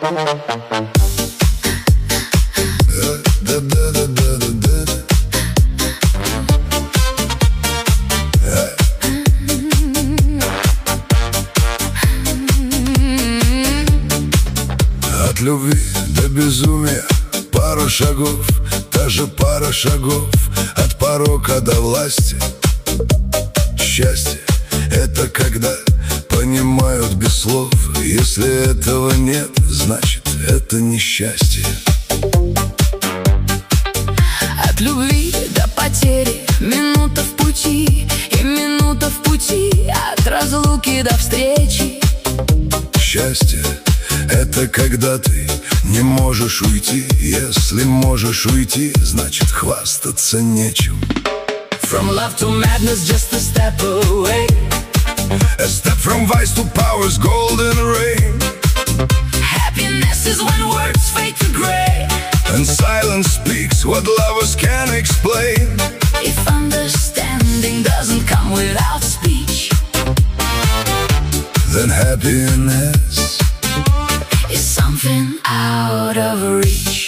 От любви до безумия пара шагов, даже пара шагов от порока до власти. Счастье — это когда понимают без слов. Если этого нет, значит, это несчастье. От любви до потери минута в пути, и минута в пути от разлуки до встречи. Счастье — это когда ты не можешь уйти. Если можешь уйти, значит, хвастаться нечем. From love to madness, just a step away. A step from vice to power's golden rain. Happiness is when words fade to gray, And silence speaks what lovers can't explain. if understanding doesn't come without speech. Then happiness Is something out of reach.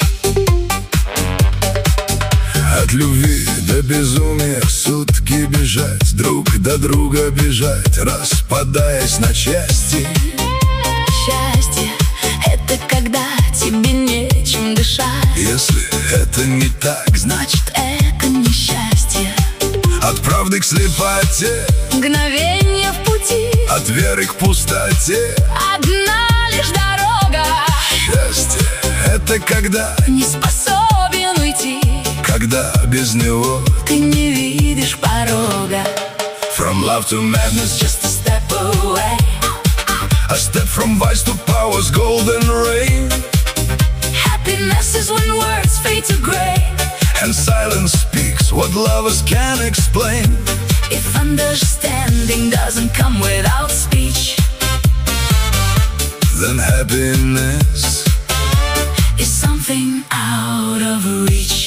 от любви до безумия сутки бежать, друг до друга бежать, распадаясь на части. Счастье — это когда тебе нечем дышать. Если это не так, Значит, это несчастье. от правды к слепоте, Мгновение в пути, от веры к пустоте. одна лишь дорога. Счастье — это когда Не способен уйти, когда без него. ты не видишь порога. From love to madness, Just a step away. a step from vice to power's golden rain. Happiness is when words fade to gray, And silence speaks what lovers can't explain. if understanding doesn't come without speech. Then happiness Is something out of reach.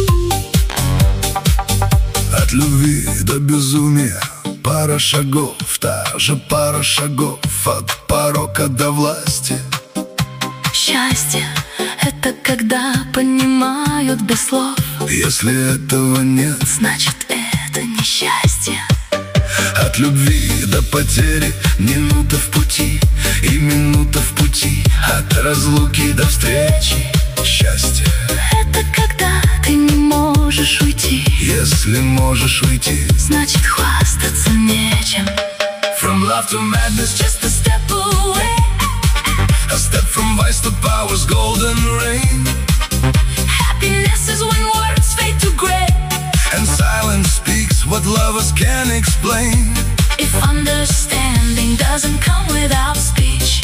от любви до безумия пара шагов, та же пара шагов от порока до власти. Счастье — это когда понимают без слов. Если этого нет, Значит, это несчастье. от любви до потери минута в пути, и минута в пути от разлуки до встречи. Счастье — это когда ты не можешь уйти. если можешь уйти. Значит, хвастаться нечем. From love to madness, Just a step away. a step from vice to power's golden rain. Happiness is when words fade to gray, And silence speaks what lovers can't explain. if understanding doesn't come without speech.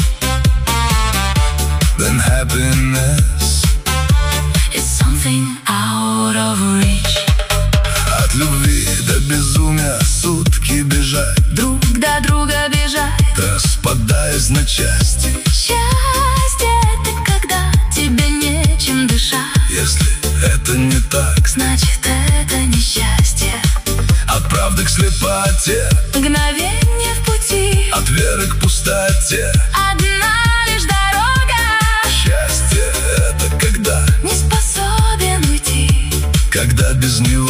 Then happiness Is something out of reach. от любви до безумия сутки бежать, Друг до друга бежать. распадаясь на части. Счастье — это когда тебе нечем дышать. Если это не так, Значит, это несчастье. от правды к слепоте, Мгновение в пути, от веры к пустоте. одна лишь дорога. Счастье — это когда Не способен уйти, без него.